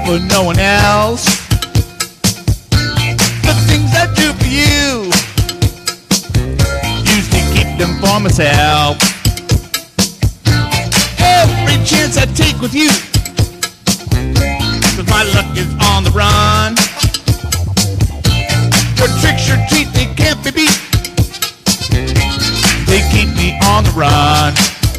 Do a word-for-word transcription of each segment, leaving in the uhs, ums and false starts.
for no one else. The things I do for you used to keep them for myself. Every chance I take with you, 'cause my luck is on the run. Your tricks, your treat, they can't be beat. They keep me on the run.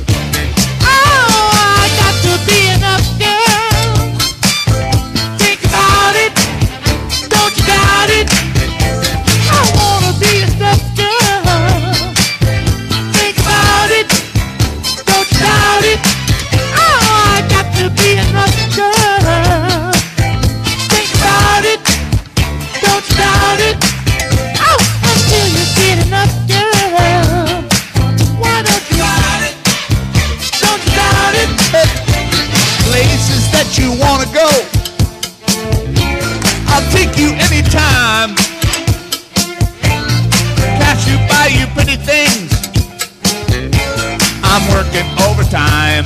Oh, I got to be enough, girl. Think about it, don't you doubt it. I wanna be enough, girl. Think about it, don't you doubt it. Oh, I got to be enough, girl. Think about it, don't you doubt it. Oh, until you get enough, girl. Why don't you doubt it? Don't you doubt it? Places that you wanna go, I'll take you anytime. Pass you by, you pretty things. I'm working overtime.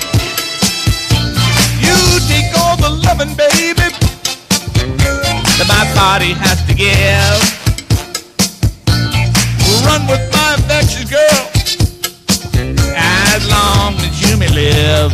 You take all the loving, baby, that my body has to give. Run with my affection, girl, as long as you may live.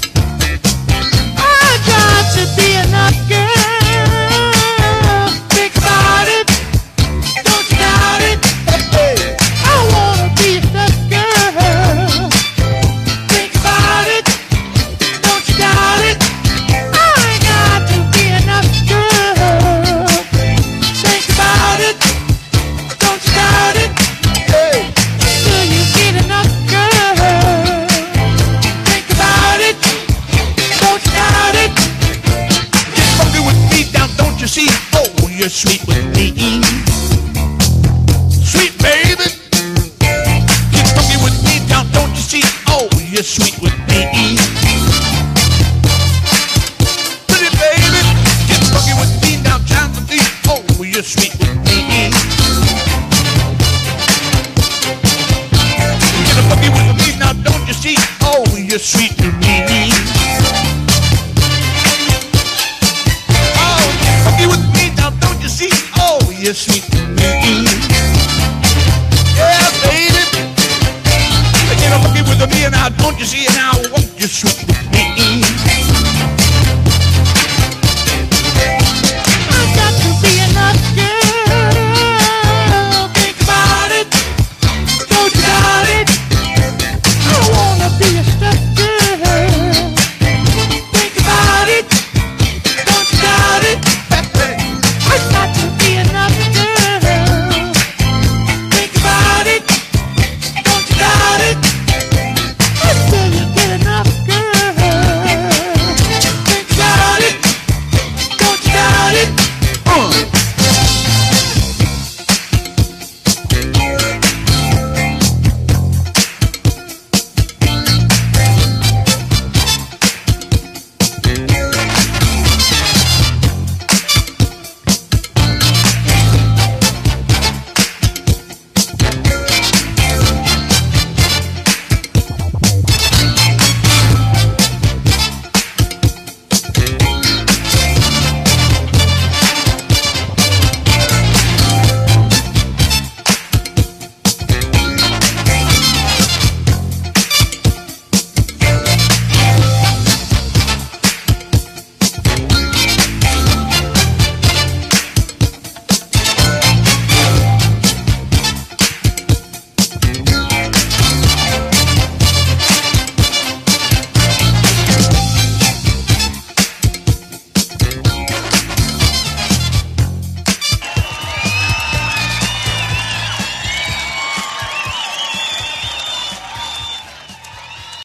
I got to be enough, girl. Think about it, don't you doubt it. I wanna be enough, girl. Think about it, don't you doubt it. I got to be enough, girl. Think about it, don't you doubt it. Till you get enough, girl. Think about it, don't you doubt it. Get funky with me now, don't you see? Oh, you're sweet with me. Sweet baby. Get funky with me now, don't you see? Oh, you're sweet with me. Pretty baby. Get funky with me now, down with me. Oh, you're sweet with me. Get funky with me now, don't you see? Oh, you're sweet to me. Oh, get funky with me now, don't you see? Oh, you're sweet